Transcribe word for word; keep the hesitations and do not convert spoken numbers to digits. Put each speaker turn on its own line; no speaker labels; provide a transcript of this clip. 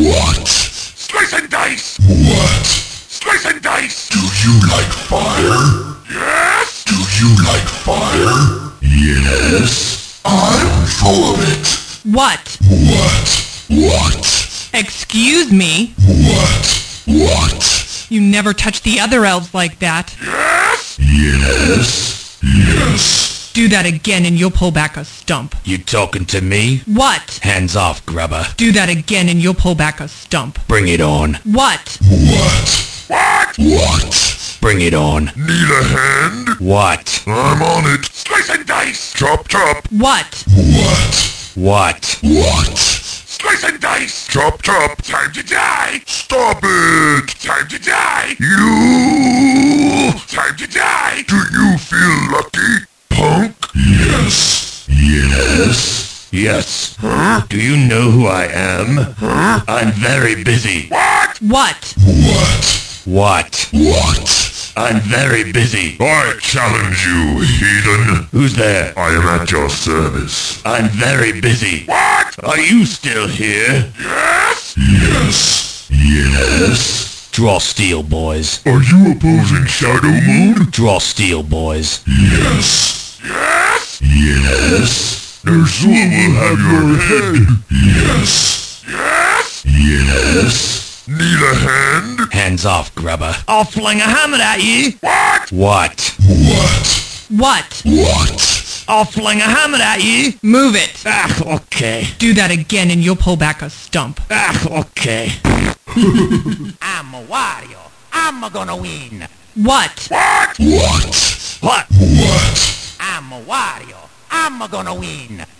What?
Slice and dice!
What?
Slice and dice!
Do you like fire?
Yes!
Do you like fire? Yes. I'm full of it.
What?
What? What?
Excuse me?
What? What?
You never touch the other elves like that.
Yes!
Yes. Yes.
Do that again and you'll pull back a stump.
You talking to me?
What?
Hands off, grubber.
Do that again and you'll pull back a stump.
Bring it on.
What?
What?
What?
What?
Bring it on.
Need a hand?
What?
I'm on it. Slice and dice! Chop chop!
What?
What?
What?
What?
Slice and dice! Chop chop! Time to die! Stop it! Time to die! You! Time to die! Do you feel lucky, punk?
Yes. Yes.
Yes.
Huh?
Do you know who I am?
Huh?
I'm very busy.
What?
What?
What?
What?
What?
I'm very busy.
I challenge you, heathen.
Who's there?
I am at your service.
I'm very busy.
What?
Are you still here?
Yes?
Yes. Yes.
Draw steel, boys.
Are you opposing Shadow Moon?
Draw steel, boys.
Yes.
Yes?
Yes.
Ner'zhul will have your head.
Yes.
Yes?
Yes.
Need a hand?
Hands off, grubber. I'll fling a hammer at you.
What?
What?
What?
What?
What?
I'll fling a hammer at you.
Move it.
Ah, okay.
Do that again and you'll pull back a stump.
Ah, okay.
I'm a Wario. I'm a gonna win.
What?
What?
What?
What?
What?
I'm a Wario. I'm a gonna win.